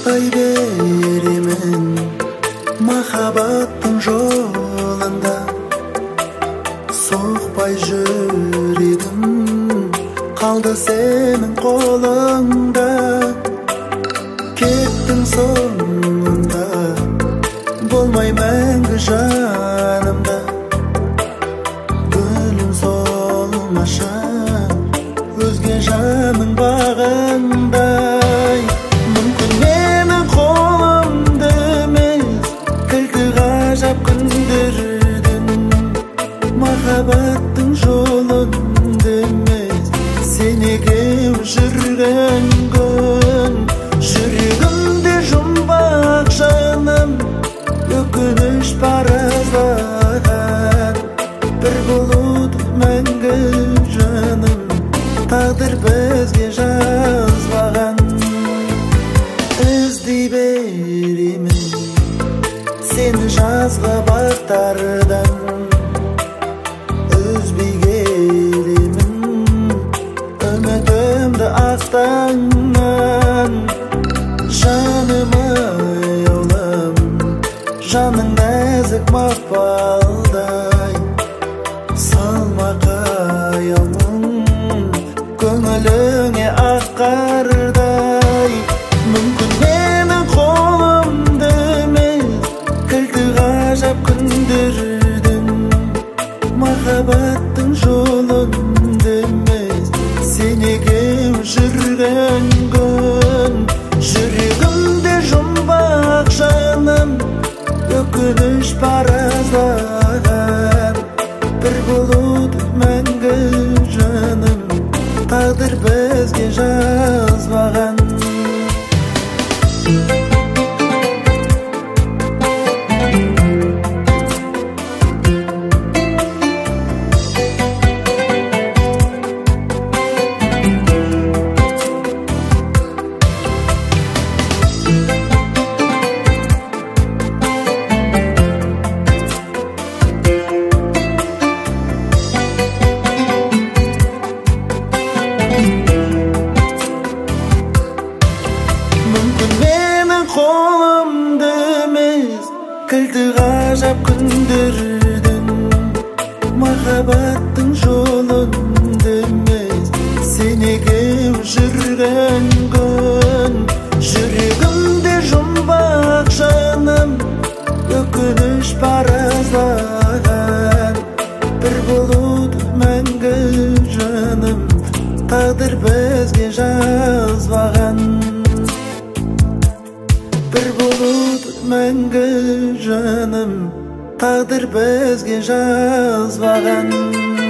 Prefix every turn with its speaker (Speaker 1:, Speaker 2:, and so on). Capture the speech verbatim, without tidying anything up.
Speaker 1: Ай беремін махаббаттың жолында, соқпай жүрегім қалды сенің қолыңда. Кеттің соңында, болмай мәңгі жанымда. Гүлім солмашы өзге жанның бағындай. Мүмкін менің қолымда емес, кілті ғажап күндердің, махаббаттың жолында емес, сен екеу жүрген күн. Жүрегімде жұмбақ жаным, өкініш параздаған, бір болуды мәңгі жаным, тағдыр бізге жазбаған. Іздей беремін сені жазғы бақтардан, үзбей келемін үмітімді ақтаңнан. Жаным аяулым, жаның нәзік мақпалдай, салмақ аяулым көңіліңе ақ қардай. Мүмкін менің қолымда емес, кілті ғажап күндердің, махаббаттың жолында емес, сен екеу жүрген күн. Жүрегімде жұмбақ жаным, өкініш параздаған, бір болуды мәңгі жаным, тағдыр бізге жазбаған. Мүмкін менің қолымда емес, кілті ғажап күндердің, махаббаттың жолында емес, сен екеу жүрген күн. Жүрегімде жұмбақ жаным, өкініш параздаған, бір болуды мәңгі жаным, тағдыр бізге жазбаған. Bir болуды мәңгі жаным, тағдыр бізге жазбаған.